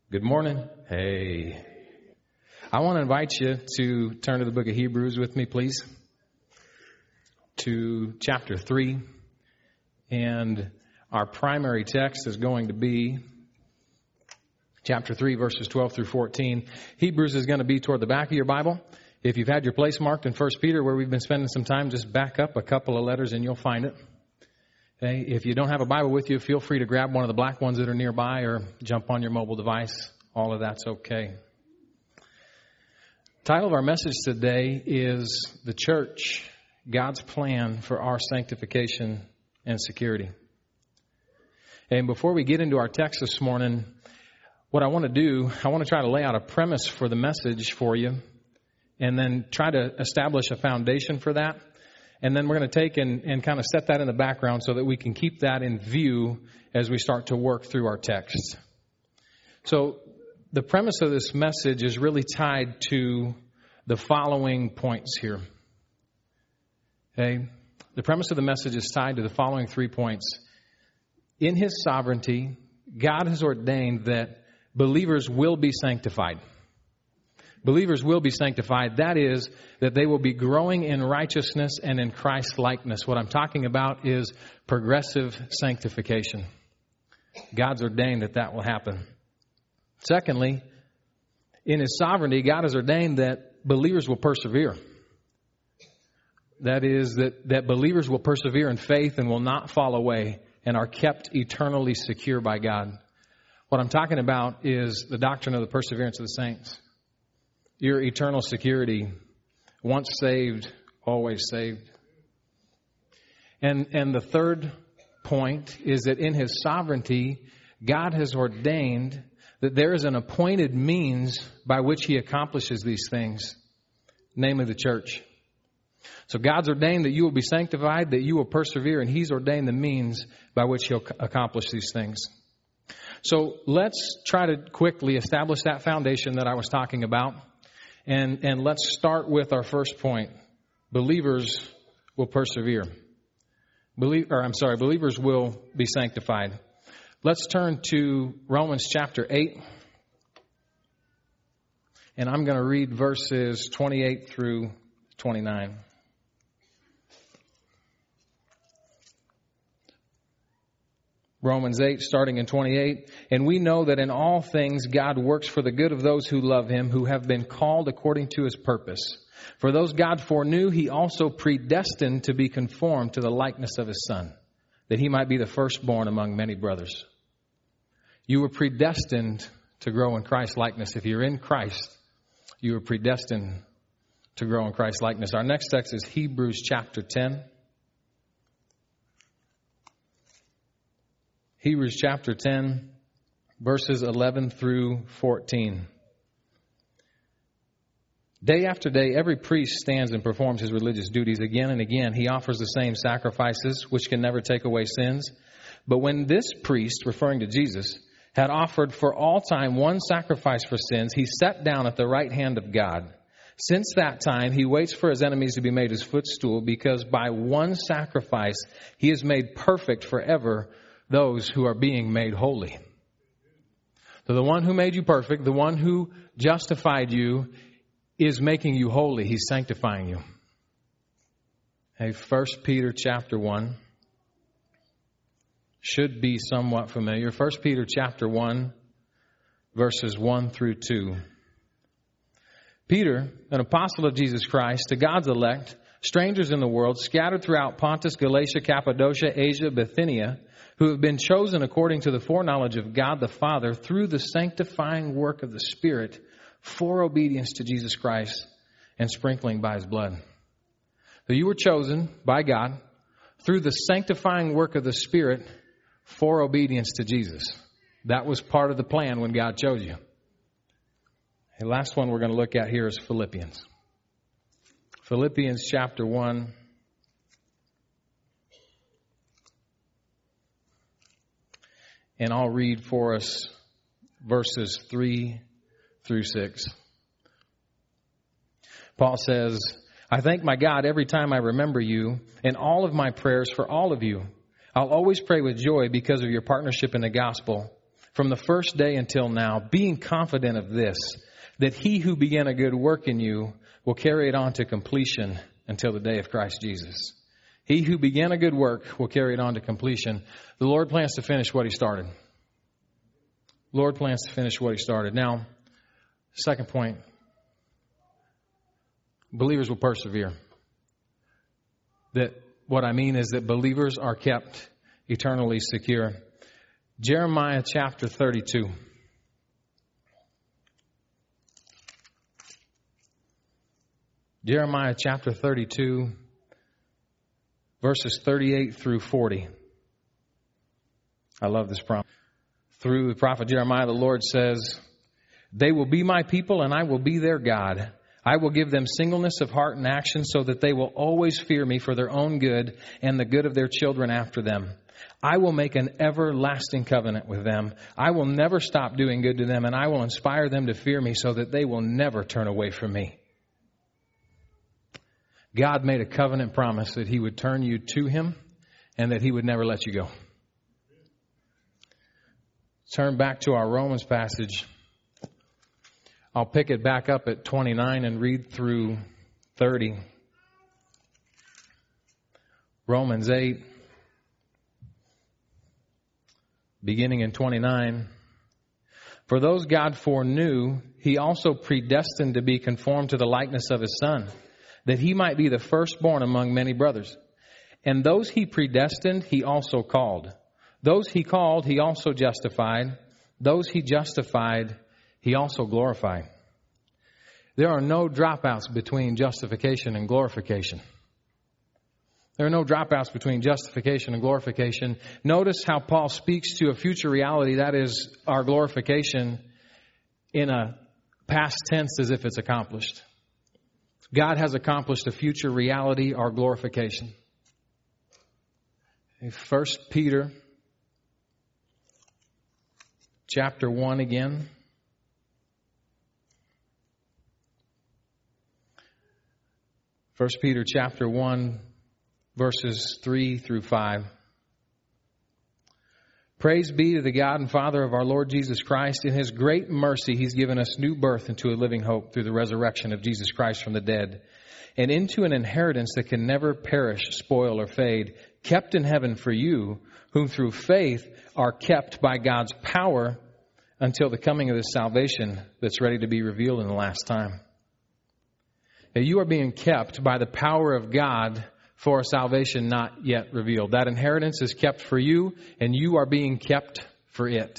Good morning. Hey. I want to invite you to turn to the book of Hebrews with me, please. To chapter 3. And our primary text is going to be chapter 3, verses 12 through 14. Hebrews is going to be toward the back of your Bible. If you've had your place marked in 1 Peter, where we've been spending some time, just back up a couple of letters and you'll find it. Okay. If you don't have a Bible with you, feel free to grab one of the black ones that are nearby or jump on your mobile device. All of that's okay. Title of our message today is The Church, God's Plan for Our Sanctification and Security. And before we get into our text this morning, what I want to do, I want to try to lay out a premise for the message for you and then try to establish a foundation for that. And then we're going to take and kind of set that in the background so that we can keep that in view as we start to work through our text. So the premise of this message is really tied to the following points here. Okay? The premise of the message is tied to the following 3 points. In His sovereignty, God has ordained that believers will be sanctified. Believers will be sanctified. That is, that they will be growing in righteousness and in Christ likeness. What I'm talking about is progressive sanctification. God's ordained that that will happen. Secondly, in His sovereignty, God has ordained that believers will persevere. That is, that believers will persevere in faith and will not fall away and are kept eternally secure by God. What I'm talking about is the doctrine of the perseverance of the saints. Your eternal security, once saved, always saved. And the third point is that in His sovereignty, God has ordained that there is an appointed means by which He accomplishes these things, namely the church. So God's ordained that you will be sanctified, that you will persevere, and He's ordained the means by which He'll accomplish these things. So let's try to quickly establish that foundation that I was talking about. And let's start with our first point. Believers will persevere. Believers will be sanctified. Let's turn to Romans chapter 8. And I'm going to read verses 28 through 29. Romans 8, starting in 28. And we know that in all things God works for the good of those who love Him, who have been called according to His purpose. For those God foreknew, He also predestined to be conformed to the likeness of His Son, that He might be the firstborn among many brothers. You were predestined to grow in Christ likeness. If you're in Christ, you were predestined to grow in Christ likeness. Our next text is Hebrews chapter 10. Hebrews chapter 10, verses 11 through 14. Day after day, every priest stands and performs his religious duties. Again and again, he offers the same sacrifices, which can never take away sins. But when this priest, referring to Jesus, had offered for all time one sacrifice for sins, He sat down at the right hand of God. Since that time, He waits for His enemies to be made His footstool, because by one sacrifice, He has made perfect forever those who are being made holy. So the one who made you perfect, the one who justified you, is making you holy. He's sanctifying you. Hey, 1 Peter chapter 1 should be somewhat familiar. 1 Peter chapter 1, verses 1 through 2. Peter, an apostle of Jesus Christ, to God's elect, strangers in the world, scattered throughout Pontus, Galatia, Cappadocia, Asia, Bithynia, who have been chosen according to the foreknowledge of God the Father through the sanctifying work of the Spirit for obedience to Jesus Christ and sprinkling by His blood. So you were chosen by God through the sanctifying work of the Spirit for obedience to Jesus. That was part of the plan when God chose you. The last one we're going to look at here is Philippians. Philippians chapter 1. And I'll read for us verses 3 through 6. Paul says, I thank my God every time I remember you in all of my prayers for all of you. I'll always pray with joy because of your partnership in the gospel, from the first day until now, being confident of this, that he who began a good work in you will carry it on to completion until the day of Christ Jesus. He who began a good work will carry it on to completion. The Lord plans to finish what he started. Lord plans to finish what he started. Now, second point, believers will persevere. That what I mean is that believers are kept eternally secure. Jeremiah chapter 32. Jeremiah chapter 32, verses 38 through 40. I love this promise. Through the prophet Jeremiah, the Lord says, "They will be my people and I will be their God. I will give them singleness of heart and action so that they will always fear me for their own good and the good of their children after them. I will make an everlasting covenant with them. I will never stop doing good to them, and I will inspire them to fear me so that they will never turn away from me." God made a covenant promise that he would turn you to him and that he would never let you go. Turn back to our Romans passage. I'll pick it back up at 29 and read through 30. Romans 8, beginning in 29. "For those God foreknew, he also predestined to be conformed to the likeness of his Son, that he might be the firstborn among many brothers. And those he predestined, he also called. Those he called, he also justified. Those he justified, he also glorified." There are no dropouts between justification and glorification. There are no dropouts between justification and glorification. Notice how Paul speaks to a future reality, that is our glorification, in a past tense as if it's accomplished. God has accomplished a future reality, our glorification. 1 Peter chapter 1 again. 1 Peter chapter 1, verses 3 through 5. "Praise be to the God and Father of our Lord Jesus Christ. In his great mercy, he's given us new birth into a living hope through the resurrection of Jesus Christ from the dead, and into an inheritance that can never perish, spoil, or fade, kept in heaven for you, whom through faith are kept by God's power until the coming of this salvation that's ready to be revealed in the last time." Now, you are being kept by the power of God for a salvation not yet revealed. That inheritance is kept for you, and you are being kept for it.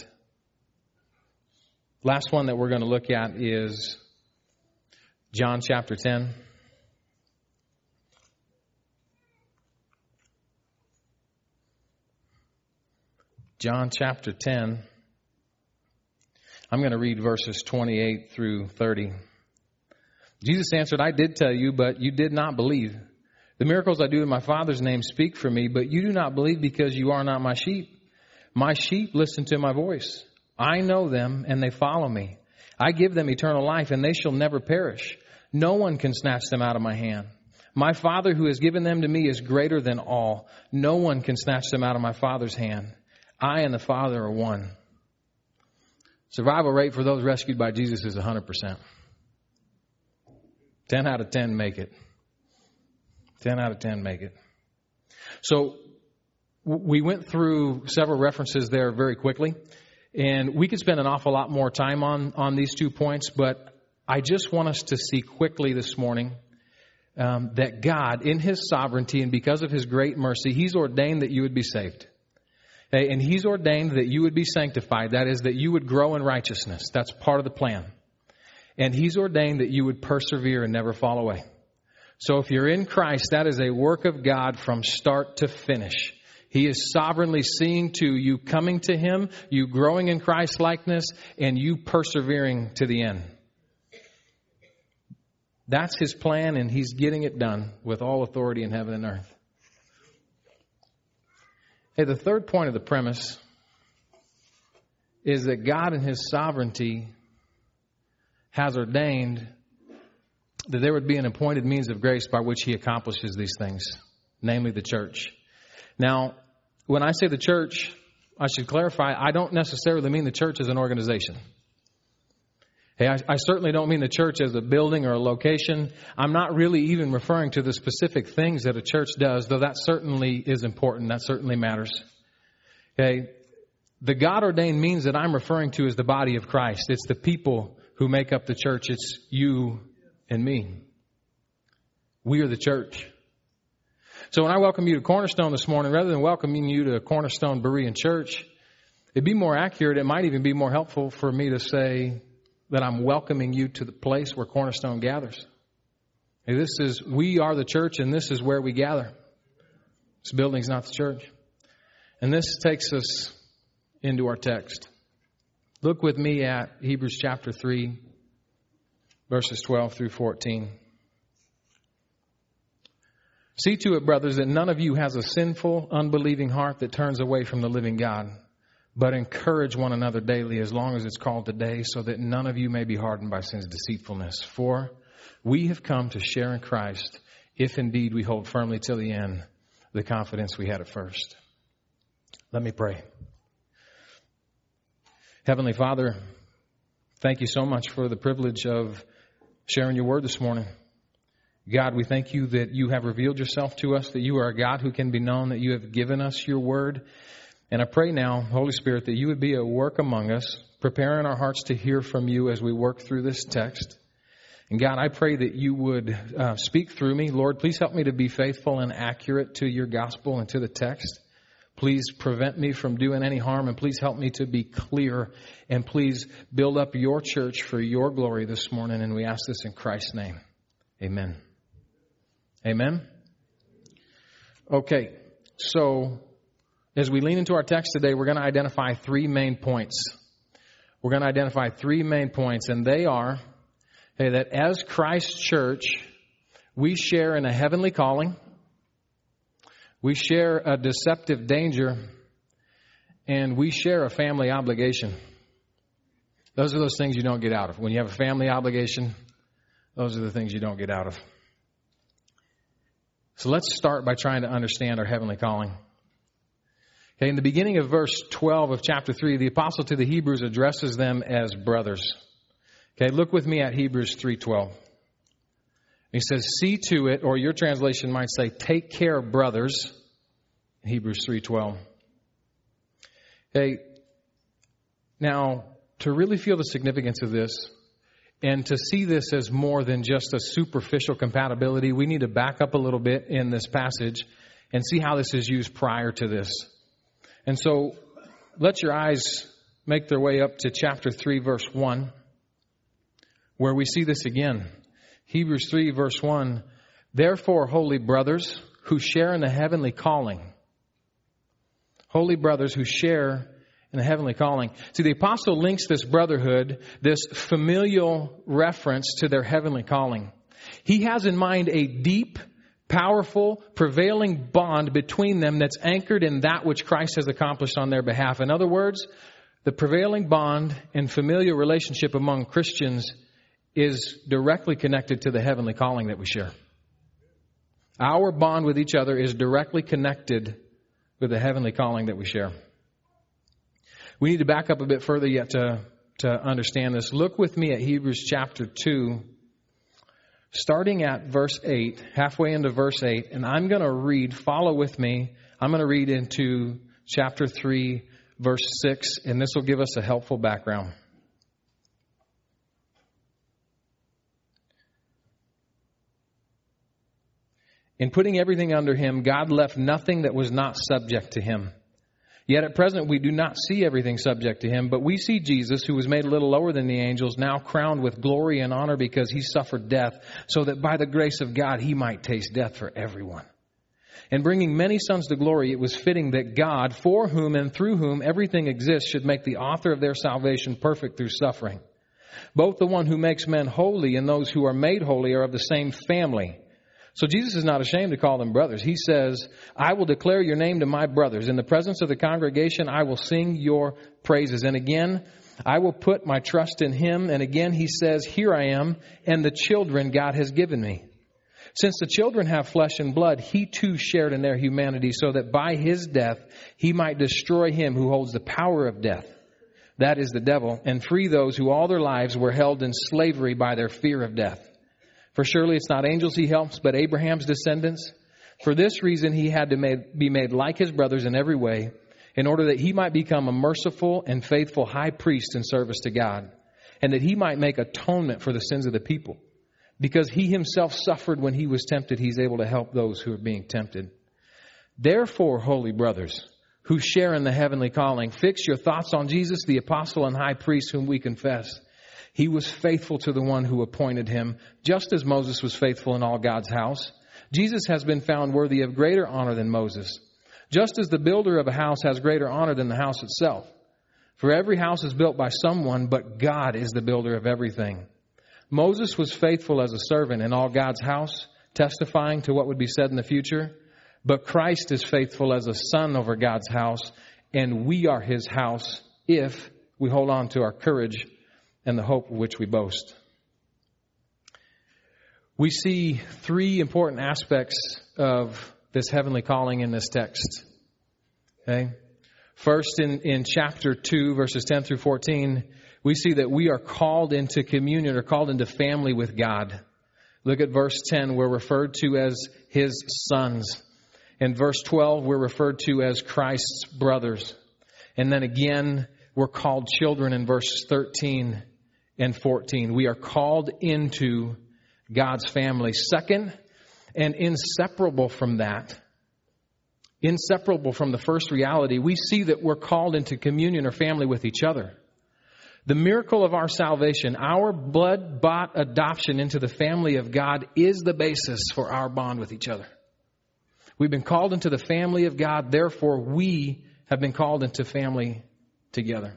Last one that we're going to look at is John chapter 10. John chapter 10. I'm going to read verses 28 through 30. Jesus answered, "I did tell you, but you did not believe. The miracles I do in my Father's name speak for me, but you do not believe because you are not my sheep. My sheep listen to my voice. I know them, and they follow me. I give them eternal life, and they shall never perish. No one can snatch them out of my hand. My Father who has given them to me is greater than all. No one can snatch them out of my Father's hand. I and the Father are one." Survival rate for those rescued by Jesus is 100%. 10 out of 10 make it. 10 out of 10 make it. So we went through several references there very quickly, and we could spend an awful lot more time on these 2 points, but I just want us to see quickly this morning that God, in his sovereignty and because of his great mercy, he's ordained that you would be saved. And he's ordained that you would be sanctified. That is, that you would grow in righteousness. That's part of the plan. And he's ordained that you would persevere and never fall away. So if you're in Christ, that is a work of God from start to finish. He is sovereignly seeing to you coming to him, you growing in Christ likeness, and you persevering to the end. That's his plan, and he's getting it done with all authority in heaven and earth. Hey, the third point of the premise is that God in his sovereignty has ordained that there would be an appointed means of grace by which he accomplishes these things, namely the church. Now, when I say the church, I should clarify, I don't necessarily mean the church as an organization. Hey, I certainly don't mean the church as a building or a location. I'm not really even referring to the specific things that a church does, though that certainly is important. That certainly matters. Okay, the God-ordained means that I'm referring to is the body of Christ. It's the people who make up the church. It's you and me. We are the church. So when I welcome you to Cornerstone this morning, rather than welcoming you to Cornerstone Berean Church, it'd be more accurate. It might even be more helpful for me to say that I'm welcoming you to the place where Cornerstone gathers. Hey, we are the church, and this is where we gather. This building's not the church. And this takes us into our text. Look with me at Hebrews chapter 3, verses 12 through 14. See to it, brothers, that none of you has a sinful, unbelieving heart that turns away from the living God. But encourage one another daily as long as it's called today, so that none of you may be hardened by sin's deceitfulness. For we have come to share in Christ, if indeed we hold firmly till the end the confidence we had at first. Let me pray. Heavenly Father, thank you so much for the privilege of sharing your word this morning. God, we thank you that you have revealed yourself to us, that you are a God who can be known, that you have given us your word. And I pray now, Holy Spirit, that you would be at work among us, preparing our hearts to hear from you as we work through this text. And God, I pray that you would speak through me. Lord, please help me to be faithful and accurate to your gospel and to the text. Please prevent me from doing any harm, and please help me to be clear. And please build up your church for your glory this morning. And we ask this in Christ's name. Amen. Amen. Okay, so as we lean into our text today, we're going to identify three main points. We're going to identify three main points, and they are that as Christ's church, we share in a heavenly calling, we share a deceptive danger, and we share a family obligation. Those are those things you don't get out of. When you have a family obligation, those are the things you don't get out of. So let's start by trying to understand our heavenly calling. Okay, in the beginning of verse 12 of chapter 3, the apostle to the Hebrews addresses them as brothers. Okay, look with me at Hebrews 3:12. He says, see to it, or your translation might say, take care, brothers. Hebrews 3:12. Okay, now, to really feel the significance of this, and to see this as more than just a superficial compatibility, we need to back up a little bit in this passage and see how this is used prior to this. And so let your eyes make their way up to chapter 3, verse 1, where we see this again. Hebrews 3, verse 1, therefore, holy brothers who share in the heavenly calling. Holy brothers who share in the heavenly calling. See, the apostle links this brotherhood, this familial reference to their heavenly calling. He has in mind a deep, powerful, prevailing bond between them that's anchored in that which Christ has accomplished on their behalf. In other words, the prevailing bond and familial relationship among Christians is directly connected to the heavenly calling that we share. Our bond with each other is directly connected with the heavenly calling that we share. We need to back up a bit further yet to understand this. Look with me at Hebrews chapter 2, starting at verse 8, halfway into verse 8, and I'm going to read, follow with me. I'm going to read into chapter 3, verse 6, and this will give us a helpful background. In putting everything under him, God left nothing that was not subject to him. Yet at present we do not see everything subject to him, but we see Jesus, who was made a little lower than the angels, now crowned with glory and honor because he suffered death, so that by the grace of God he might taste death for everyone. And bringing many sons to glory, it was fitting that God, for whom and through whom everything exists, should make the author of their salvation perfect through suffering. Both the one who makes men holy and those who are made holy are of the same family. So Jesus is not ashamed to call them brothers. He says, I will declare your name to my brothers. In the presence of the congregation, I will sing your praises. And again, I will put my trust in him. And again, he says, here I am and the children God has given me. Since the children have flesh and blood, he too shared in their humanity, so that by his death he might destroy him who holds the power of death, that is the devil, and free those who all their lives were held in slavery by their fear of death. For surely it's not angels he helps, but Abraham's descendants. For this reason he had to be made like his brothers in every way, in order that he might become a merciful and faithful high priest in service to God, and that he might make atonement for the sins of the people. Because he himself suffered when he was tempted, he's able to help those who are being tempted. Therefore, holy brothers, who share in the heavenly calling, fix your thoughts on Jesus, the apostle and high priest whom we confess. He was faithful to the one who appointed him, just as Moses was faithful in all God's house. Jesus has been found worthy of greater honor than Moses, just as the builder of a house has greater honor than the house itself. For every house is built by someone, but God is the builder of everything. Moses was faithful as a servant in all God's house, testifying to what would be said in the future. But Christ is faithful as a son over God's house, and we are his house if we hold on to our courage and the hope of which we boast. We see three important aspects of this heavenly calling in this text. Okay? First, in chapter 2, verses 10 through 14, we see that we are called into communion or called into family with God. Look at verse 10. We're referred to as his sons. In verse 12, we're referred to as Christ's brothers. And then again, we're called children in verse 13 and 14. We are called into God's family. Second, and inseparable from that, inseparable from the first reality, we see that we're called into communion or family with each other. The miracle of our salvation, our blood-bought adoption into the family of God, is the basis for our bond with each other. We've been called into the family of God, therefore we have been called into family together.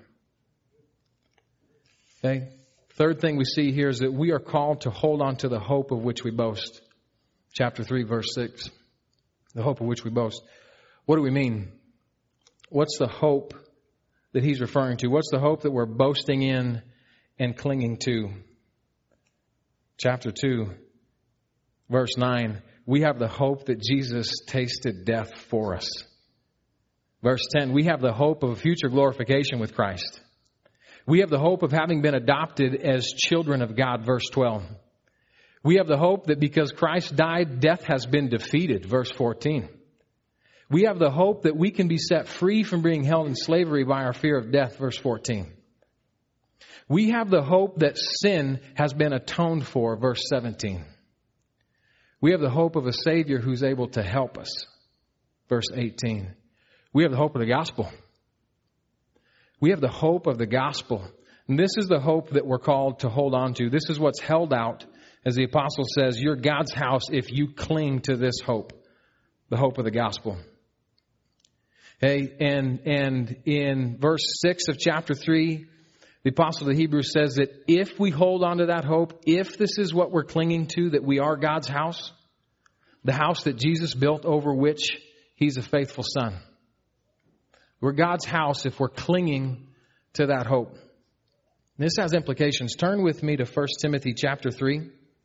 Okay? Third thing we see here is that we are called to hold on to the hope of which we boast. Chapter 3, verse 6. The hope of which we boast. What do we mean? What's the hope that he's referring to? What's the hope that we're boasting in and clinging to? Chapter 2, verse 9. We have the hope that Jesus tasted death for us. Verse 10. We have the hope of a future glorification with Christ. We have the hope of having been adopted as children of God. Verse 12. We have the hope that because Christ died, death has been defeated. Verse 14. We have the hope that we can be set free from being held in slavery by our fear of death. Verse 14. We have the hope that sin has been atoned for. Verse 17. We have the hope of a Savior who's able to help us. Verse 18. We have the hope of the gospel. We have the hope of the gospel. And this is the hope that we're called to hold on to. This is what's held out. As the apostle says, you're God's house if you cling to this hope. The hope of the gospel. Okay, and in verse 6 of chapter 3, the apostle to the Hebrews says that if we hold on to that hope, if this is what we're clinging to, that we are God's house, the house that Jesus built over which he's a faithful son. We're God's house if we're clinging to that hope. This has implications. Turn with me to 1 Timothy chapter 3.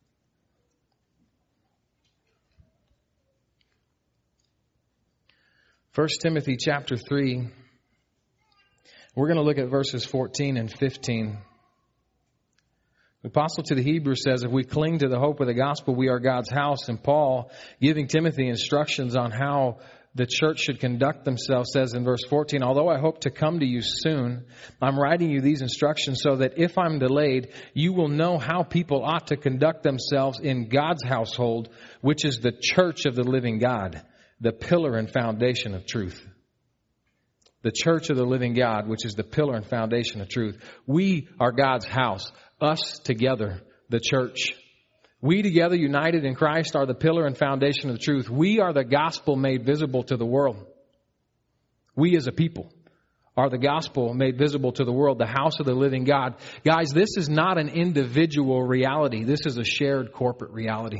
1 Timothy chapter 3, we're going to look at verses 14 and 15. The apostle to the Hebrews says, if we cling to the hope of the gospel, we are God's house. And Paul, giving Timothy instructions on how the church should conduct themselves, says in verse 14, although I hope to come to you soon, I'm writing you these instructions so that if I'm delayed, you will know how people ought to conduct themselves in God's household, which is the church of the living God, the pillar and foundation of truth. The church of the living God, which is the pillar and foundation of truth. We are God's house. Us together, the church. We together, united in Christ, are the pillar and foundation of the truth. We are the gospel made visible to the world. We as a people are the gospel made visible to the world, the house of the living God. Guys, this is not an individual reality. This is a shared corporate reality.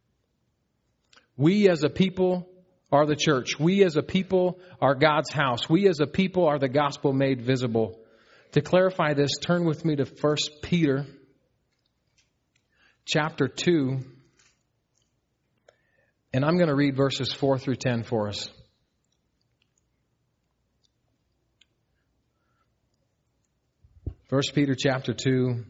We as a people are the church. We as a people are God's house. We as a people are the gospel made visible. To clarify this, turn with me to 1 Peter chapter 2. And I'm going to read verses 4 through 10 for us. 1 Peter chapter 2,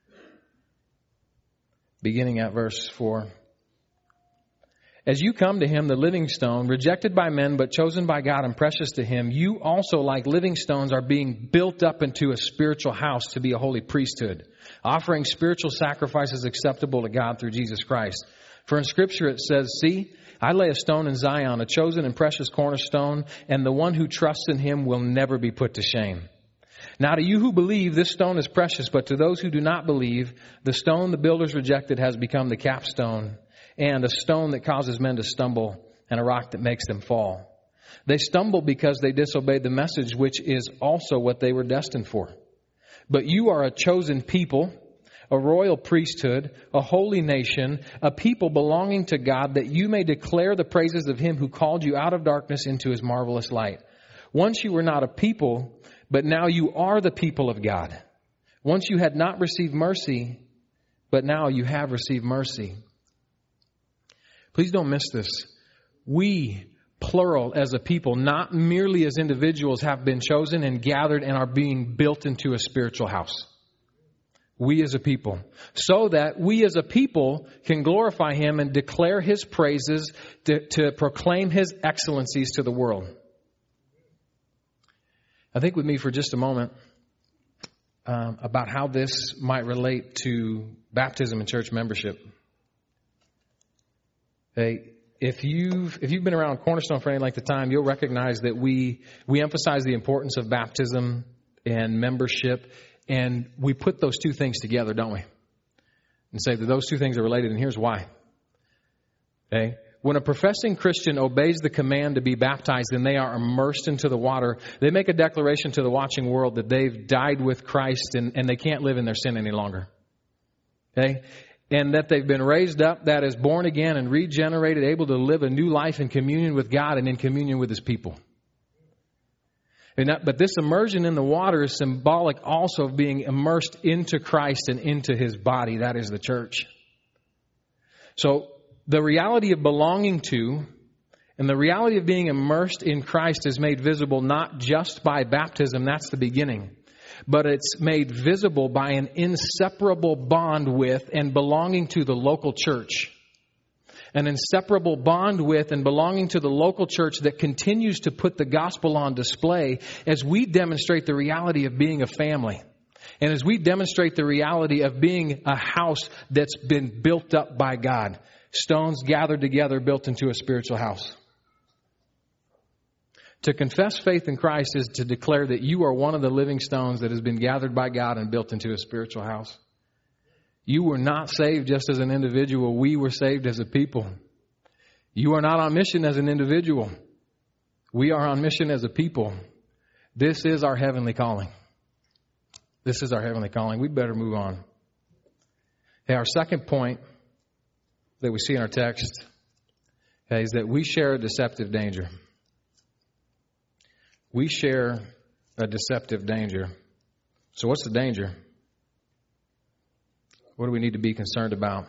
beginning at verse 4. As you come to him, the living stone, rejected by men, but chosen by God and precious to him, you also, like living stones, are being built up into a spiritual house to be a holy priesthood, offering spiritual sacrifices acceptable to God through Jesus Christ. For in Scripture it says, see, I lay a stone in Zion, a chosen and precious cornerstone, and the one who trusts in him will never be put to shame. Now to you who believe, this stone is precious, but to those who do not believe, the stone the builders rejected has become the capstone, and a stone that causes men to stumble, and a rock that makes them fall. They stumble because they disobeyed the message, which is also what they were destined for. But you are a chosen people, a royal priesthood, a holy nation, a people belonging to God, that you may declare the praises of him who called you out of darkness into his marvelous light. Once you were not a people, but now you are the people of God. Once you had not received mercy, but now you have received mercy. Please don't miss this. We, plural, as a people, not merely as individuals, have been chosen and gathered and are being built into a spiritual house. We as a people. So that we as a people can glorify him and declare his praises, to proclaim his excellencies to the world. I think with me for just a moment about how this might relate to baptism and church membership. Hey, if you've been around Cornerstone for any length of time, you'll recognize that we emphasize the importance of baptism and membership, and we put those two things together, don't we? And say that those two things are related, and here's why. Okay? When a professing Christian obeys the command to be baptized and they are immersed into the water, they make a declaration to the watching world that they've died with Christ and they can't live in their sin any longer. Okay? And that they've been raised up, that is born again and regenerated, able to live a new life in communion with God and in communion with his people. But this immersion in the water is symbolic also of being immersed into Christ and into his body. That is the church. So the reality of belonging to and the reality of being immersed in Christ is made visible not just by baptism, that's the beginning, but it's made visible by an inseparable bond with and belonging to the local church. An inseparable bond with and belonging to the local church that continues to put the gospel on display as we demonstrate the reality of being a family. And as we demonstrate the reality of being a house that's been built up by God. Stones gathered together, built into a spiritual house. To confess faith in Christ is to declare that you are one of the living stones that has been gathered by God and built into a spiritual house. You were not saved just as an individual. We were saved as a people. You are not on mission as an individual. We are on mission as a people. This is our heavenly calling. This is our heavenly calling. We'd better move on. Okay, our second point that we see in our text is that we share a deceptive danger. We share a deceptive danger. So what's the danger? What do we need to be concerned about?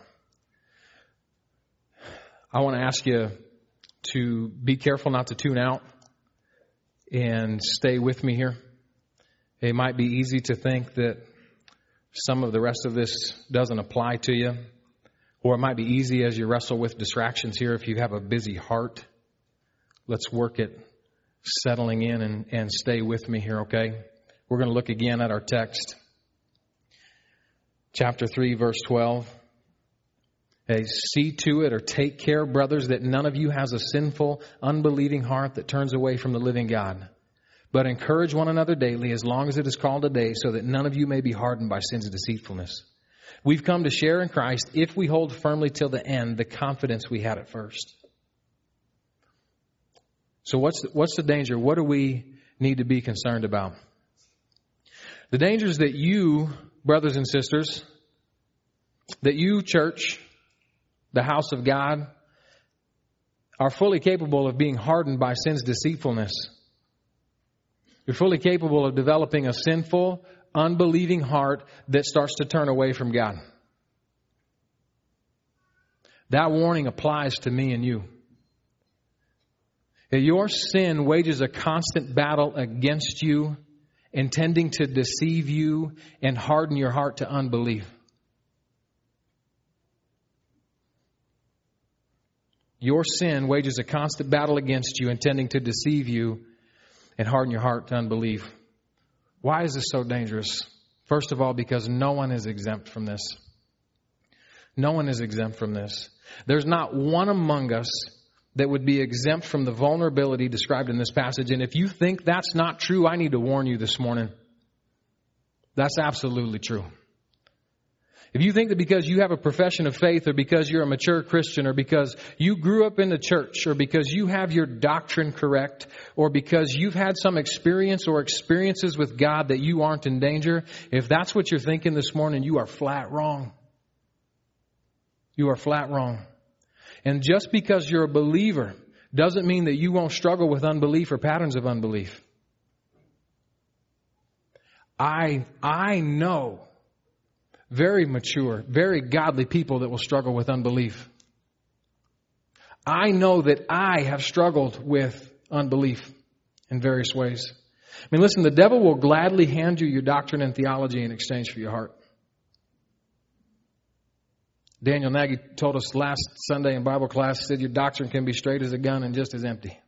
I want to ask you to be careful not to tune out and stay with me here. It might be easy to think that some of the rest of this doesn't apply to you. Or it might be easy as you wrestle with distractions here if you have a busy heart. Let's work at settling in and stay with me here, okay? We're going to look again at our text. Chapter 3, verse 12. Hey, see to it or take care, brothers, that none of you has a sinful, unbelieving heart that turns away from the living God. But encourage one another daily as long as it is called a day, so that none of you may be hardened by sin's deceitfulness. We've come to share in Christ if we hold firmly till the end the confidence we had at first. So what's the danger? What do we need to be concerned about? The danger is that you, brothers and sisters, that you, church, the house of God, are fully capable of being hardened by sin's deceitfulness. You're fully capable of developing a sinful, unbelieving heart that starts to turn away from God. That warning applies to me and you. Your sin wages a constant battle against you, intending to deceive you and harden your heart to unbelief. Your sin wages a constant battle against you, intending to deceive you and harden your heart to unbelief. Why is this so dangerous? First of all, because no one is exempt from this. No one is exempt from this. There's not one among us that would be exempt from the vulnerability described in this passage. And if you think that's not true, I need to warn you this morning. That's absolutely true. If you think that because you have a profession of faith, or because you're a mature Christian, or because you grew up in the church, or because you have your doctrine correct, or because you've had some experience or experiences with God that you aren't in danger, if that's what you're thinking this morning, you are flat wrong. You are flat wrong. And just because you're a believer doesn't mean that you won't struggle with unbelief or patterns of unbelief. I know very mature, very godly people that will struggle with unbelief. I know that I have struggled with unbelief in various ways. I mean, listen, the devil will gladly hand you your doctrine and theology in exchange for your heart. Daniel Nagy told us last Sunday in Bible class, said your doctrine can be straight as a gun and just as empty.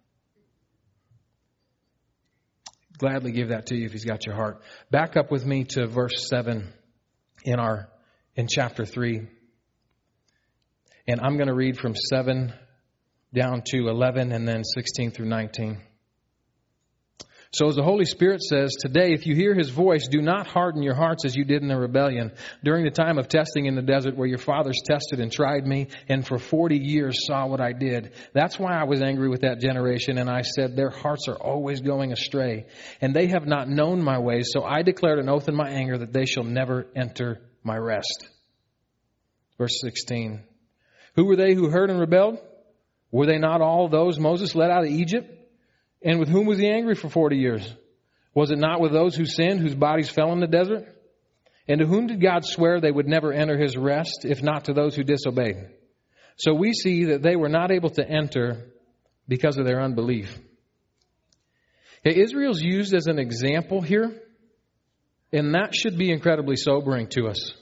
Gladly give that to you if he's got your heart. Back up with me to verse 7 in chapter 3. And I'm going to read from 7 down to 11 and then 16 through 19. So as the Holy Spirit says, today, if you hear His voice, do not harden your hearts as you did in the rebellion during the time of testing in the desert where your fathers tested and tried me and for 40 years saw what I did. That's why I was angry with that generation and I said, their hearts are always going astray and they have not known my ways. So I declared an oath in my anger that they shall never enter my rest. Verse 16. Who were they who heard and rebelled? Were they not all those Moses led out of Egypt? And with whom was he angry for 40 years? Was it not with those who sinned, whose bodies fell in the desert? And to whom did God swear they would never enter His rest, if not to those who disobeyed? So we see that they were not able to enter because of their unbelief. Israel's used as an example here, and that should be incredibly sobering to us.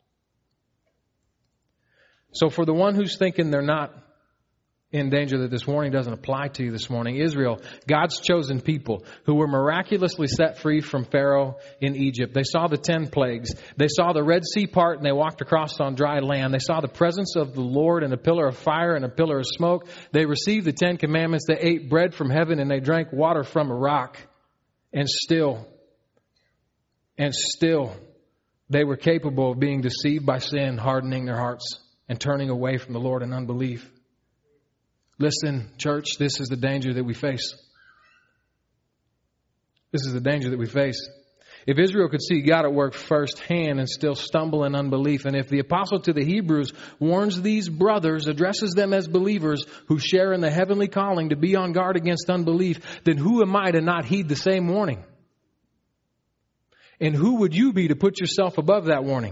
So for the one who's thinking they're not in danger, that this warning doesn't apply to you this morning, Israel, God's chosen people who were miraculously set free from Pharaoh in Egypt. They saw the 10 plagues. They saw the Red Sea part and they walked across on dry land. They saw the presence of the Lord in a pillar of fire and a pillar of smoke. They received the 10 commandments. They ate bread from heaven and they drank water from a rock. And still, they were capable of being deceived by sin, hardening their hearts and turning away from the Lord in unbelief. Listen, church, this is the danger that we face. This is the danger that we face. If Israel could see God at work firsthand and still stumble in unbelief, and if the apostle to the Hebrews warns these brothers, addresses them as believers who share in the heavenly calling to be on guard against unbelief, then who am I to not heed the same warning? And who would you be to put yourself above that warning?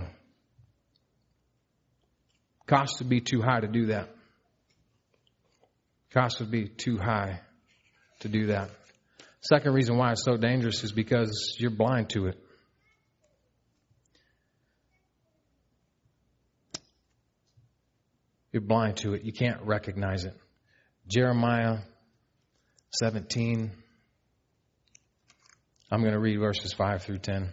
Cost would be too high to do that. Cost would be too high to do that. Second reason why it's so dangerous is because you're blind to it. You're blind to it. You can't recognize it. Jeremiah 17. I'm going to read verses 5 through 10.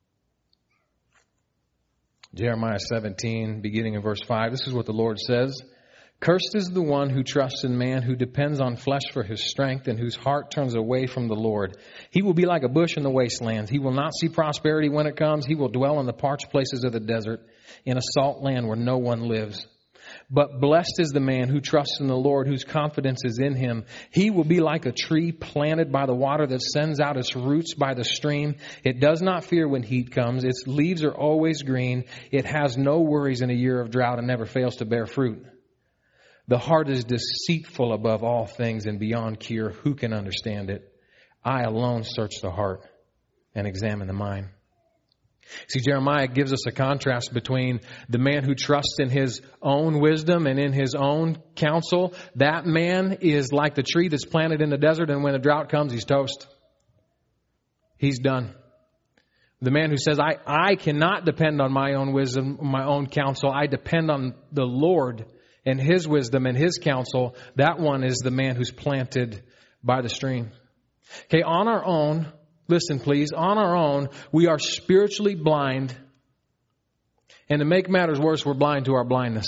Jeremiah 17, beginning in verse 5. This is what the Lord says. Cursed is the one who trusts in man, who depends on flesh for his strength, and whose heart turns away from the Lord. He will be like a bush in the wastelands. He will not see prosperity when it comes. He will dwell in the parched places of the desert, in a salt land where no one lives. But blessed is the man who trusts in the Lord, whose confidence is in Him. He will be like a tree planted by the water that sends out its roots by the stream. It does not fear when heat comes. Its leaves are always green. It has no worries in a year of drought and never fails to bear fruit. The heart is deceitful above all things and beyond cure. Who can understand it? I alone search the heart and examine the mind. See, Jeremiah gives us a contrast between the man who trusts in his own wisdom and in his own counsel. That man is like the tree that's planted in the desert, and when a drought comes, he's toast. He's done. The man who says, I cannot depend on my own wisdom, my own counsel. I depend on the Lord and His wisdom and His counsel. That one is the man who's planted by the stream. Okay, on our own, listen please, on our own, we are spiritually blind. And to make matters worse, we're blind to our blindness.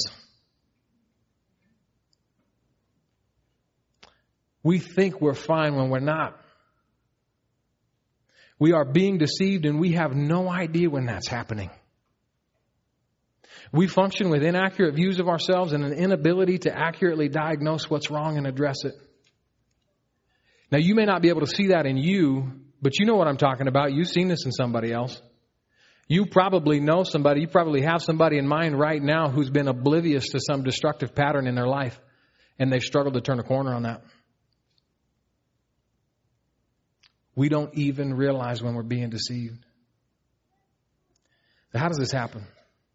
We think we're fine when we're not. We are being deceived and we have no idea when that's happening. We function with inaccurate views of ourselves and an inability to accurately diagnose what's wrong and address it. Now, you may not be able to see that in you, but you know what I'm talking about. You've seen this in somebody else. You probably know somebody, you probably have somebody in mind right now who's been oblivious to some destructive pattern in their life, and they've struggled to turn a corner on that. We don't even realize when we're being deceived. So how does this happen?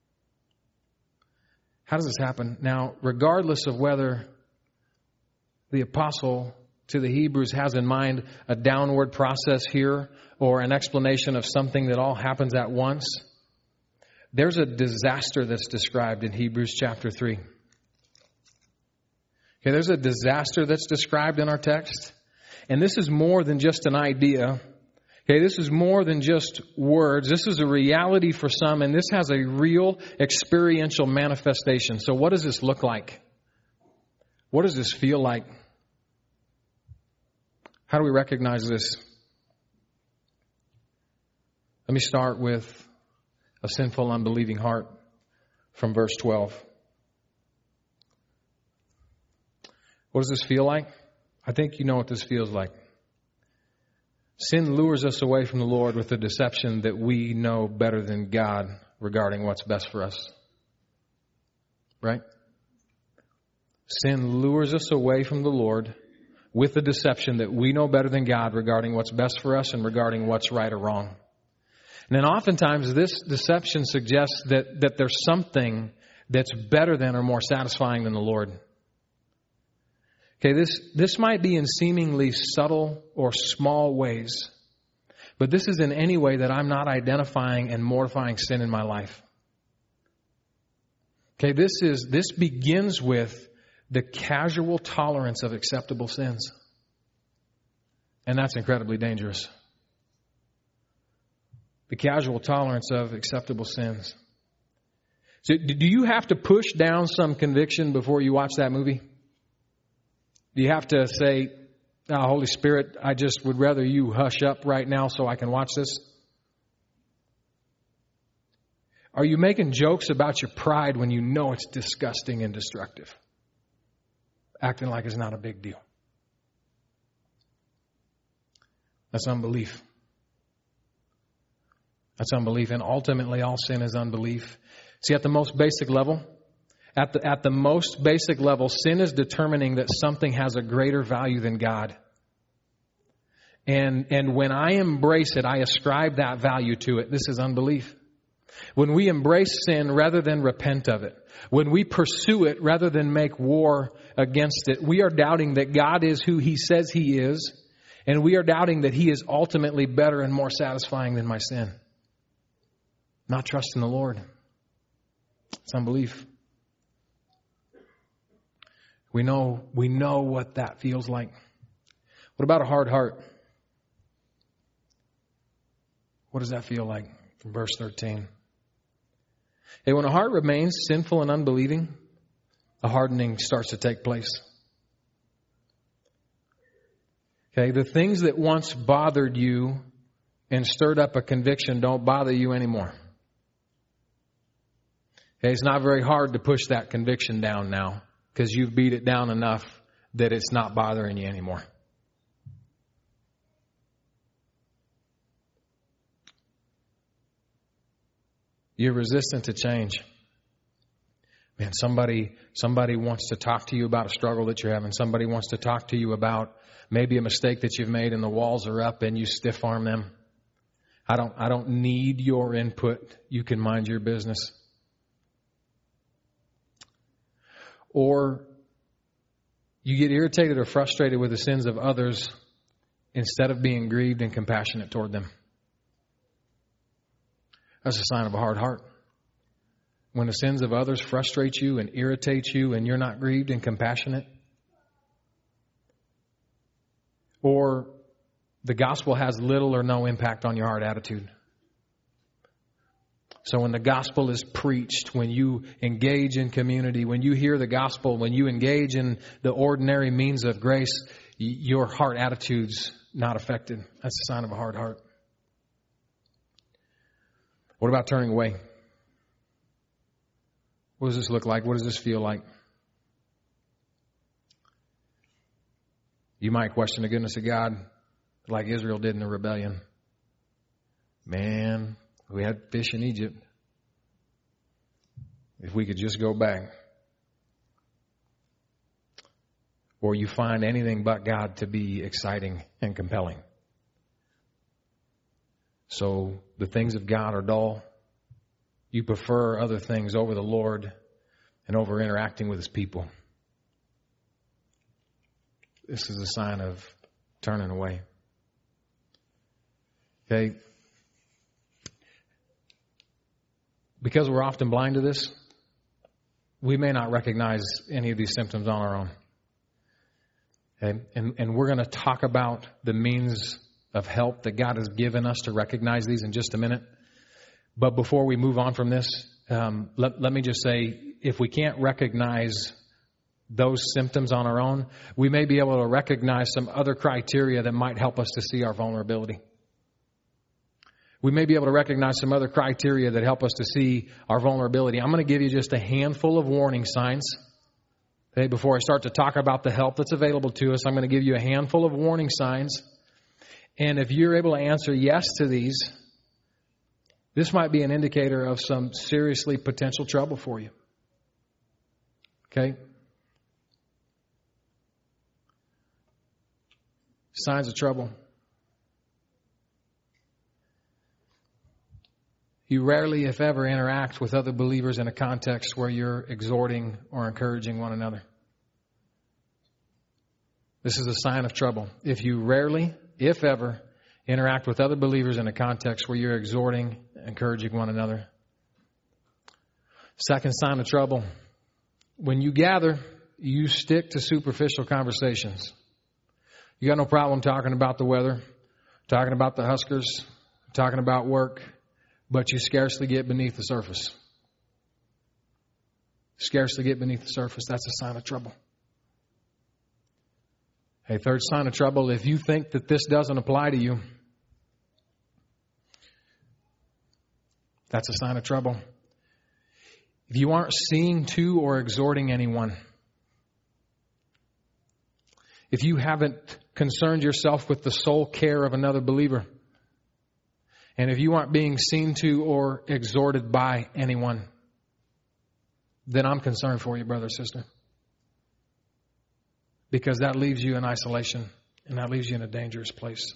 How does this happen? Now, regardless of whether the apostle to the Hebrews has in mind a downward process here or an explanation of something that all happens at once, there's a disaster that's described in Hebrews chapter 3. Okay, there's a disaster that's described in our text. And this is more than just an idea. Okay, this is more than just words. This is a reality for some, and this has a real experiential manifestation. So what does this look like? What does this feel like? How do we recognize this? Let me start with a sinful, unbelieving heart from verse 12. What does this feel like? I think you know what this feels like. Sin lures us away from the Lord with the deception that we know better than God regarding what's best for us. Right? Sin lures us away from the Lord with the deception that we know better than God regarding what's best for us and regarding what's right or wrong. And then oftentimes this deception suggests that there's something that's better than or more satisfying than the Lord. Okay, this might be in seemingly subtle or small ways, but this is in any way that I'm not identifying and mortifying sin in my life. Okay, this begins with the casual tolerance of acceptable sins. And that's incredibly dangerous. The casual tolerance of acceptable sins. So do you have to push down some conviction before you watch that movie? Do you have to say, oh, Holy Spirit, I just would rather you hush up right now so I can watch this? Are you making jokes about your pride when you know it's disgusting and destructive? Acting like it's not a big deal. That's unbelief. That's unbelief. And ultimately, all sin is unbelief. See, at the most basic level, sin is determining that something has a greater value than God. And when I embrace it, I ascribe that value to it. This is unbelief. When we embrace sin rather than repent of it, when we pursue it rather than make war against it, we are doubting that God is who He says He is, and we are doubting that He is ultimately better and more satisfying than my sin. Not trusting the Lord. It's unbelief. We know what that feels like. What about a hard heart? What does that feel like? From verse 13. Hey, when a heart remains sinful and unbelieving, a hardening starts to take place. Okay, the things that once bothered you and stirred up a conviction don't bother you anymore. Okay, it's not very hard to push that conviction down now because you've beat it down enough that it's not bothering you anymore. You're resistant to change. Man, somebody wants to talk to you about a struggle that you're having. Somebody wants to talk to you about maybe a mistake that you've made and the walls are up and you stiff arm them. I don't need your input. You can mind your business. Or you get irritated or frustrated with the sins of others instead of being grieved and compassionate toward them. That's a sign of a hard heart. When the sins of others frustrate you and irritate you and you're not grieved and compassionate. Or the gospel has little or no impact on your heart attitude. So when the gospel is preached, when you engage in community, when you hear the gospel, when you engage in the ordinary means of grace, your heart attitude's not affected. That's a sign of a hard heart. What about turning away? What does this look like? What does this feel like? You might question the goodness of God like Israel did in the rebellion. Man, we had fish in Egypt. If we could just go back. Or you find anything but God to be exciting and compelling. So the things of God are dull. You prefer other things over the Lord and over interacting with His people. This is a sign of turning away. Okay? Because we're often blind to this, we may not recognize any of these symptoms on our own. Okay? And we're going to talk about the means of help that God has given us to recognize these in just a minute. But before we move on from this, let me just say, if we can't recognize those symptoms on our own, we may be able to recognize some other criteria that might help us to see our vulnerability. We may be able to recognize some other criteria that help us to see our vulnerability. I'm going to give you just a handful of warning signs. Okay, before I start to talk about the help that's available to us, I'm going to give you a handful of warning signs. And if you're able to answer yes to these, this might be an indicator of some seriously potential trouble for you. Okay? Signs of trouble. You rarely, if ever, interact with other believers in a context where you're exhorting or encouraging one another. This is a sign of trouble. If you rarely, if ever, interact with other believers in a context where you're exhorting, encouraging one another. Second sign of trouble. When you gather, you stick to superficial conversations. You got no problem talking about the weather, talking about the Huskers, talking about work, but you scarcely get beneath the surface. Scarcely get beneath the surface. That's a sign of trouble. Hey, third sign of trouble, if you think that this doesn't apply to you, that's a sign of trouble. If you aren't seeing to or exhorting anyone, if you haven't concerned yourself with the sole care of another believer, and if you aren't being seen to or exhorted by anyone, then I'm concerned for you, brother or sister. Because that leaves you in isolation, and that leaves you in a dangerous place.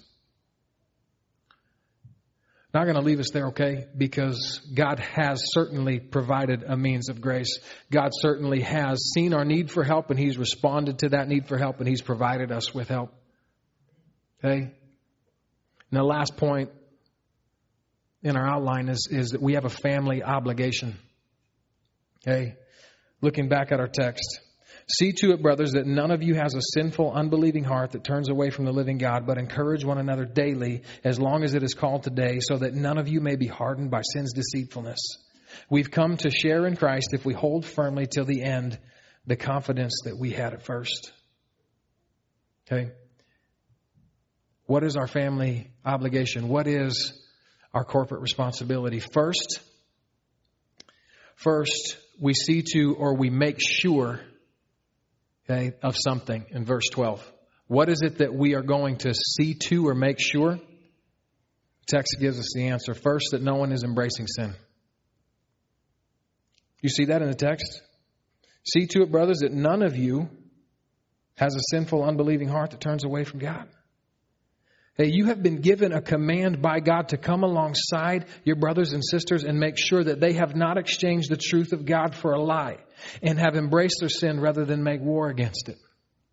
Not going to leave us there, okay? Because God has certainly provided a means of grace. God certainly has seen our need for help, and He's responded to that need for help, and He's provided us with help. Okay? And the last point in our outline is that we have a family obligation. Okay? Looking back at our text. See to it, brothers, that none of you has a sinful, unbelieving heart that turns away from the living God, but encourage one another daily, as long as it is called today, so that none of you may be hardened by sin's deceitfulness. We've come to share in Christ if we hold firmly till the end the confidence that we had at first. Okay? What is our family obligation? What is our corporate responsibility? First, we see to or we make sure, okay, of something in verse 12. What is it that we are going to see to or make sure? The text gives us the answer. First, that no one is embracing sin. You see that in the text? See to it, brothers, that none of you has a sinful, unbelieving heart that turns away from God. Hey, you have been given a command by God to come alongside your brothers and sisters and make sure that they have not exchanged the truth of God for a lie and have embraced their sin rather than make war against it.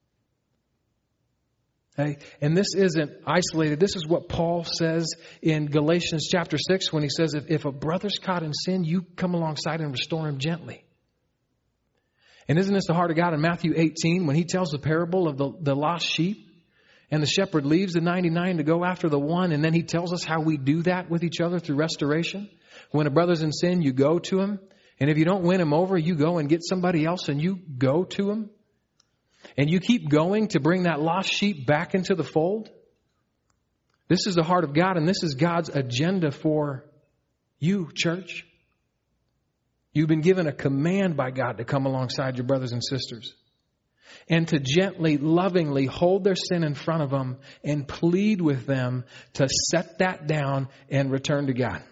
Hey, and this isn't isolated. This is what Paul says in Galatians chapter 6 when he says, if a brother's caught in sin, you come alongside and restore him gently. And isn't this the heart of God in Matthew 18 when he tells the parable of the lost sheep? And the shepherd leaves the 99 to go after the one. And then he tells us how we do that with each other through restoration. When a brother's in sin, you go to him. And if you don't win him over, you go and get somebody else and you go to him. And you keep going to bring that lost sheep back into the fold. This is the heart of God, and this is God's agenda for you, church. You've been given a command by God to come alongside your brothers and sisters and to gently, lovingly hold their sin in front of them and plead with them to set that down and return to God.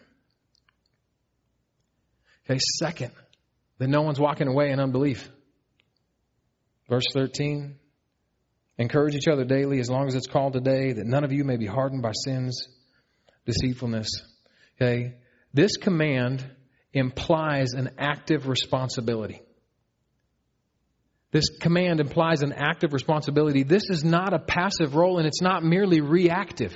Okay, second, that no one's walking away in unbelief. Verse 13, encourage each other daily as long as it's called today, that none of you may be hardened by sin's deceitfulness. Okay, this command implies an active responsibility. This command implies an active responsibility. This is not a passive role, and it's not merely reactive.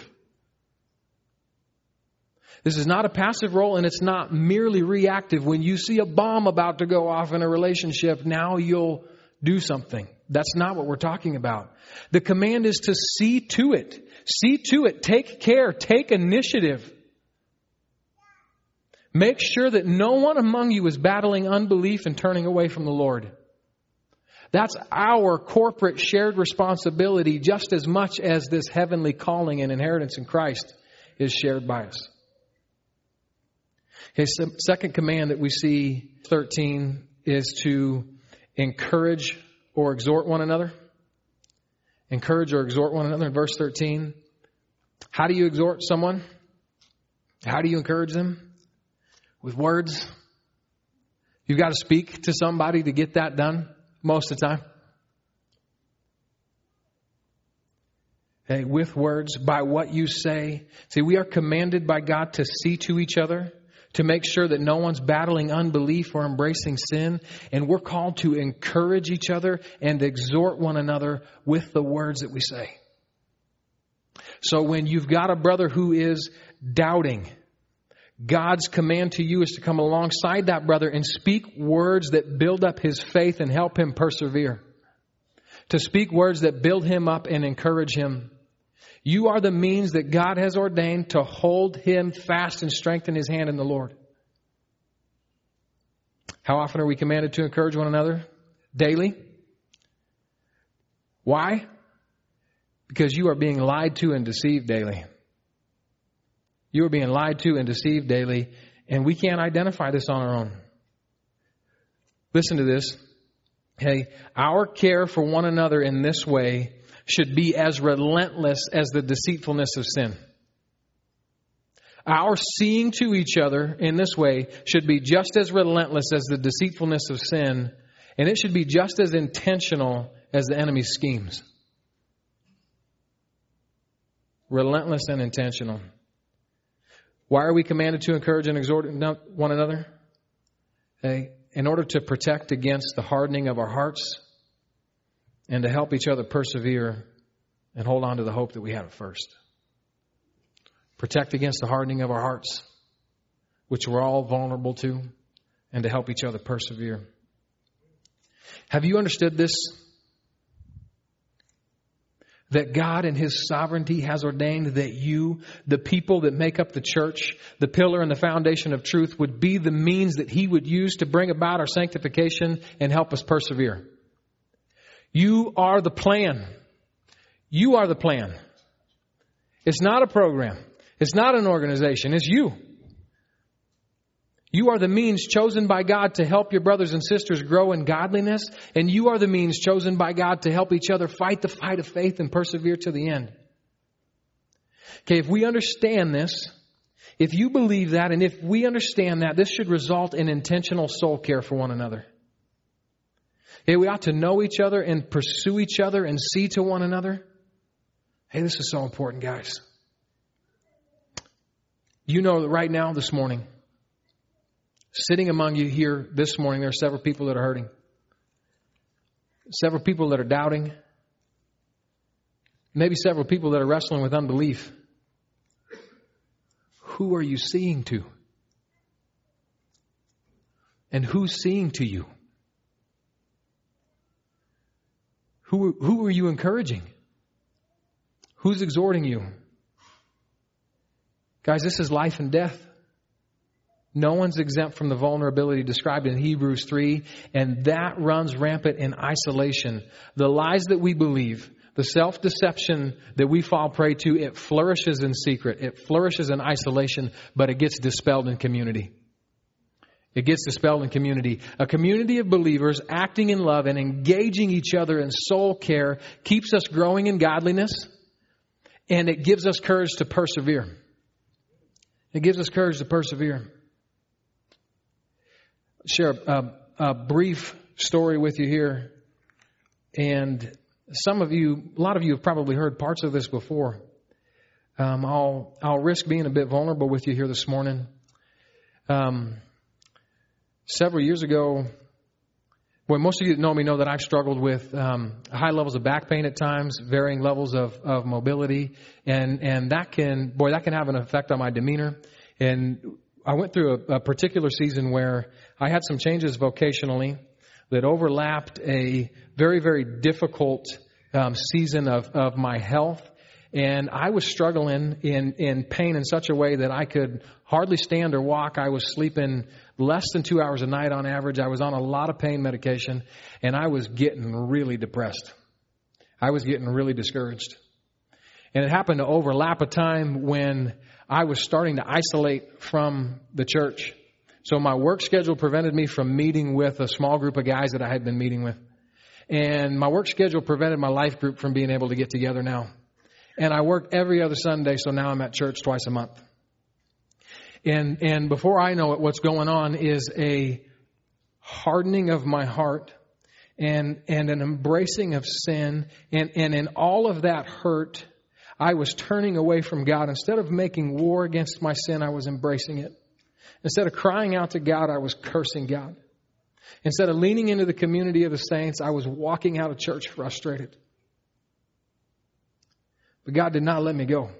This is not a passive role, and it's not merely reactive. When you see a bomb about to go off in a relationship, now you'll do something. That's not what we're talking about. The command is to see to it. See to it. Take care. Take initiative. Make sure that no one among you is battling unbelief and turning away from the Lord. That's our corporate shared responsibility just as much as this heavenly calling and inheritance in Christ is shared by us. Okay, second command that we see, 13, is to encourage or exhort one another. Encourage or exhort one another in verse 13. How do you exhort someone? How do you encourage them? With words. You've got to speak to somebody to get that done most of the time. Hey, with words, by what you say. See, we are commanded by God to see to each other, to make sure that no one's battling unbelief or embracing sin. And we're called to encourage each other and exhort one another with the words that we say. So when you've got a brother who is doubting, God's command to you is to come alongside that brother and speak words that build up his faith and help him persevere. To speak words that build him up and encourage him. You are the means that God has ordained to hold him fast and strengthen his hand in the Lord. How often are we commanded to encourage one another? Daily. Why? Because you are being lied to and deceived daily. You are being lied to and deceived daily, and we can't identify this on our own. Listen to this. Hey, our care for one another in this way should be as relentless as the deceitfulness of sin. Our seeing to each other in this way should be just as relentless as the deceitfulness of sin, and it should be just as intentional as the enemy's schemes. Relentless and intentional. Why are we commanded to encourage and exhort one another? In order to protect against the hardening of our hearts and to help each other persevere and hold on to the hope that we have at first. Protect against the hardening of our hearts, which we're all vulnerable to, and to help each other persevere. Have you understood this? That God in His sovereignty has ordained that you, the people that make up the church, the pillar and the foundation of truth, would be the means that He would use to bring about our sanctification and help us persevere. You are the plan. You are the plan. It's not a program. It's not an organization. It's you. You are the means chosen by God to help your brothers and sisters grow in godliness. And you are the means chosen by God to help each other fight the fight of faith and persevere to the end. Okay, if we understand this, if you believe that, and if we understand that, this should result in intentional soul care for one another. Okay, we ought to know each other and pursue each other and see to one another. Hey, this is so important, guys. You know that right now, this morning, sitting among you here this morning, there are several people that are hurting. Several people that are doubting. Maybe several people that are wrestling with unbelief. Who are you seeing to? And who's seeing to you? Who are you encouraging? Who's exhorting you? Guys, this is life and death. No one's exempt from the vulnerability described in Hebrews 3, and that runs rampant in isolation. The lies that we believe, the self-deception that we fall prey to, it flourishes in secret. It flourishes in isolation, but it gets dispelled in community. It gets dispelled in community. A community of believers acting in love and engaging each other in soul care keeps us growing in godliness, and it gives us courage to persevere. It gives us courage to persevere. Share a brief story with you here. And a lot of you have probably heard parts of this before. I'll risk being a bit vulnerable with you here this morning. Several years ago, most of you that know me know that I've struggled with high levels of back pain at times, varying levels of mobility, and that can have an effect on my demeanor. And I went through a particular season where I had some changes vocationally that overlapped a very, very difficult season of my health. And I was struggling in pain in such a way that I could hardly stand or walk. I was sleeping less than 2 hours a night on average. I was on a lot of pain medication, and I was getting really depressed. I was getting really discouraged. And it happened to overlap a time when I was starting to isolate from the church. So my work schedule prevented me from meeting with a small group of guys that I had been meeting with. And my work schedule prevented my life group from being able to get together now. And I work every other Sunday, so now I'm at church twice a month. And before I know it, what's going on is a hardening of my heart and an embracing of sin. And in all of that hurt, I was turning away from God. Instead of making war against my sin, I was embracing it. Instead of crying out to God, I was cursing God. Instead of leaning into the community of the saints, I was walking out of church frustrated. But God did not let me go.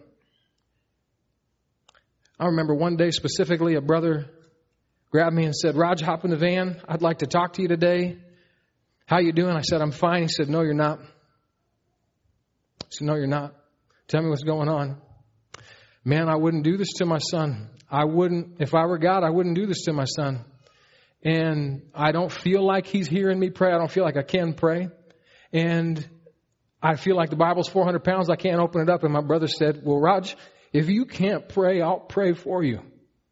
I remember one day specifically, a brother grabbed me and said, "Raj, hop in the van. I'd like to talk to you today. How you doing?" I said, "I'm fine." He said, "No, you're not." I said, "No, you're not. Tell me what's going on." "Man, I wouldn't do this to my son. If I were God, I wouldn't do this to my son. And I don't feel like he's hearing me pray. I don't feel like I can pray. And I feel like the Bible's 400 pounds. I can't open it up." And my brother said, "Well, Raj, if you can't pray, I'll pray for you."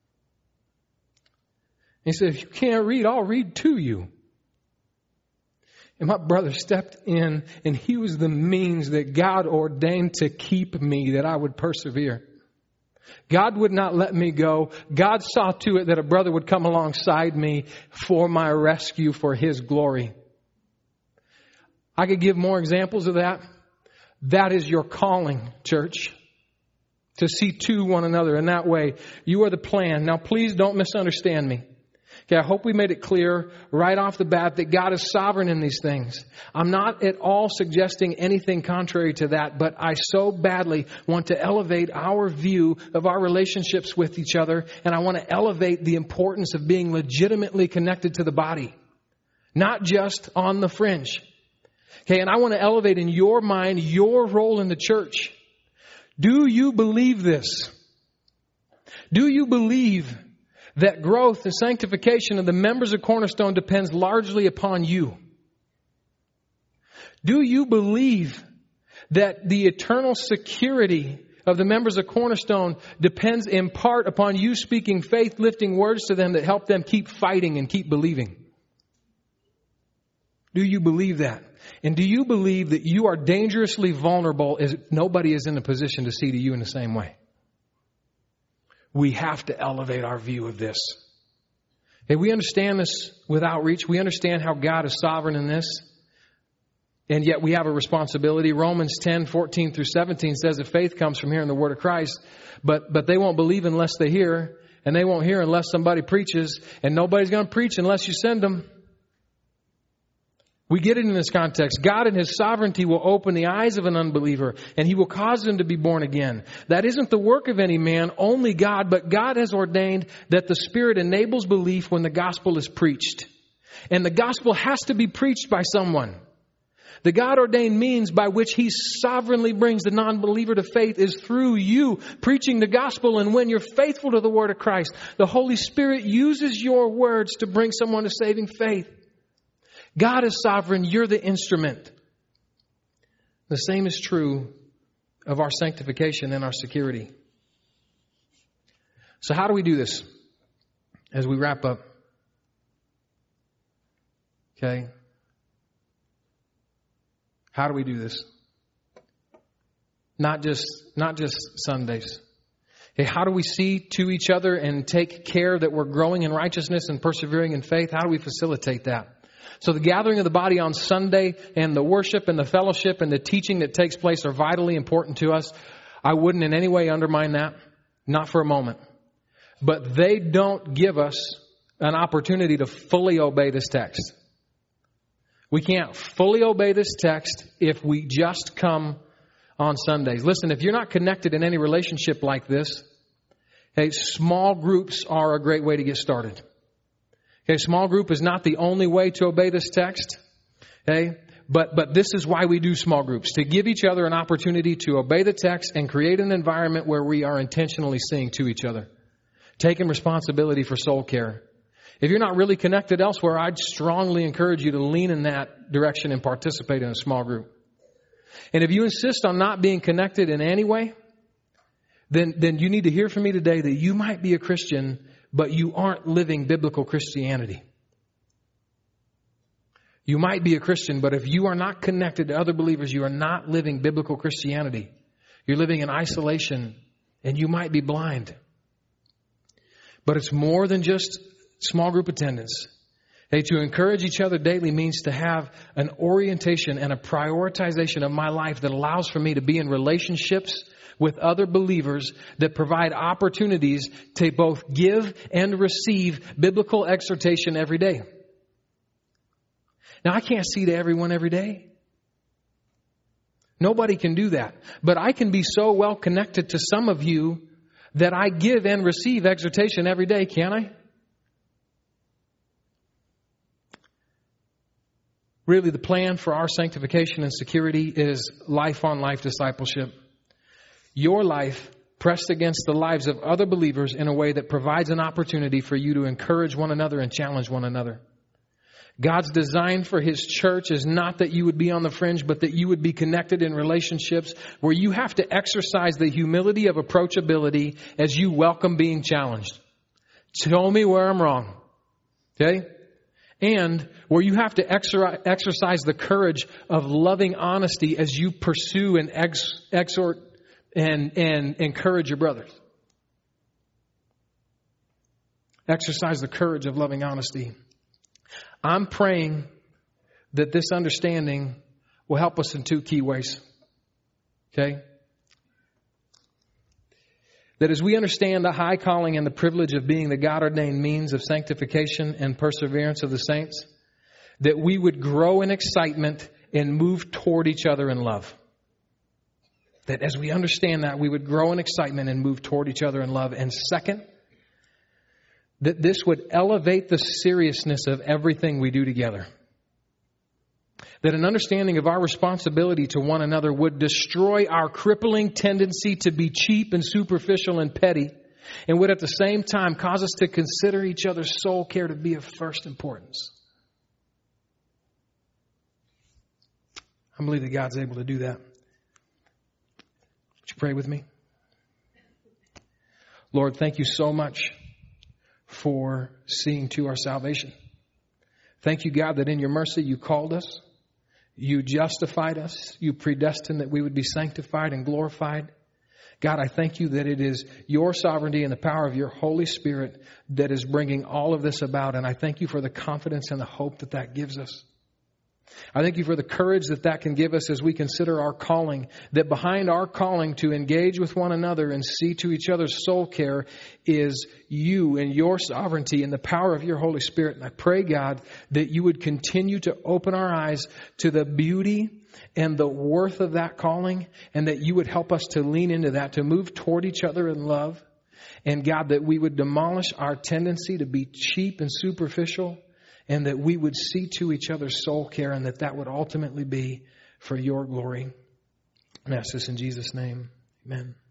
He said, "If you can't read, I'll read to you." And my brother stepped in, and he was the means that God ordained to keep me, that I would persevere. God would not let me go. God saw to it that a brother would come alongside me for my rescue, for His glory. I could give more examples of that. That is your calling, church. To see to one another in that way. You are the plan. Now, please don't misunderstand me. Okay, I hope we made it clear right off the bat that God is sovereign in these things. I'm not at all suggesting anything contrary to that, but I so badly want to elevate our view of our relationships with each other, and I want to elevate the importance of being legitimately connected to the body, not just on the fringe. Okay, and I want to elevate in your mind your role in the church. Do you believe this? Do you believe that growth and sanctification of the members of Cornerstone depends largely upon you? Do you believe that the eternal security of the members of Cornerstone depends in part upon you speaking faith-lifting words to them that help them keep fighting and keep believing? Do you believe that? And do you believe that you are dangerously vulnerable as nobody is in a position to see to you in the same way? We have to elevate our view of this. Okay, we understand this with outreach. We understand how God is sovereign in this. And yet we have a responsibility. Romans 10:14 through 17 says that faith comes from hearing the word of Christ. But they won't believe unless they hear. And they won't hear unless somebody preaches. And nobody's going to preach unless you send them. We get it in this context. God in His sovereignty will open the eyes of an unbeliever and He will cause them to be born again. That isn't the work of any man, only God. But God has ordained that the Spirit enables belief when the gospel is preached. And the gospel has to be preached by someone. The God-ordained means by which He sovereignly brings the non-believer to faith is through you preaching the gospel. And when you're faithful to the word of Christ, the Holy Spirit uses your words to bring someone to saving faith. God is sovereign. You're the instrument. The same is true of our sanctification and our security. So how do we do this as we wrap up? Okay. How do we do this? Not just Sundays. Okay, how do we see to each other and take care that we're growing in righteousness and persevering in faith? How do we facilitate that? So the gathering of the body on Sunday and the worship and the fellowship and the teaching that takes place are vitally important to us. I wouldn't in any way undermine that. Not for a moment. But they don't give us an opportunity to fully obey this text. We can't fully obey this text if we just come on Sundays. Listen, if you're not connected in any relationship like this, hey, small groups are a great way to get started. Okay, small group is not the only way to obey this text. Okay, but this is why we do small groups, to give each other an opportunity to obey the text and create an environment where we are intentionally seeing to each other, taking responsibility for soul care. If you're not really connected elsewhere, I'd strongly encourage you to lean in that direction and participate in a small group. And if you insist on not being connected in any way, then you need to hear from me today that you might be a Christian, but you aren't living biblical Christianity. You might be a Christian, but if you are not connected to other believers, you are not living biblical Christianity. You're living in isolation, and you might be blind. But it's more than just small group attendance. Hey, to encourage each other daily means to have an orientation and a prioritization of my life that allows for me to be in relationships with other believers that provide opportunities to both give and receive biblical exhortation every day. Now, I can't see to everyone every day. Nobody can do that. But I can be so well connected to some of you that I give and receive exhortation every day, can't I? Really, the plan for our sanctification and security is life-on-life discipleship. Your life pressed against the lives of other believers in a way that provides an opportunity for you to encourage one another and challenge one another. God's design for His church is not that you would be on the fringe, but that you would be connected in relationships where you have to exercise the humility of approachability as you welcome being challenged. Tell me where I'm wrong. Okay? And where you have to exercise the courage of loving honesty as you pursue and exhort and encourage your brothers. Exercise the courage of loving honesty. I'm praying that this understanding will help us in two key ways. Okay? That as we understand the high calling and the privilege of being the God-ordained means of sanctification and perseverance of the saints, that we would grow in excitement and move toward each other in love. That as we understand that, we would grow in excitement and move toward each other in love. And second, that this would elevate the seriousness of everything we do together. That an understanding of our responsibility to one another would destroy our crippling tendency to be cheap and superficial and petty, and would at the same time cause us to consider each other's soul care to be of first importance. I believe that God's able to do that. Would you pray with me? Lord, thank you so much for seeing to our salvation. Thank you, God, that in your mercy you called us. You justified us. You predestined that we would be sanctified and glorified. God, I thank you that it is your sovereignty and the power of your Holy Spirit that is bringing all of this about. And I thank you for the confidence and the hope that that gives us. I thank you for the courage that can give us as we consider our calling, that behind our calling to engage with one another and see to each other's soul care is you and your sovereignty and the power of your Holy Spirit. And I pray, God, that you would continue to open our eyes to the beauty and the worth of that calling, and that you would help us to lean into that, to move toward each other in love. And God, that we would demolish our tendency to be cheap and superficial, and that we would see to each other's soul care, and that would ultimately be for your glory. And I ask this in Jesus' name. Amen.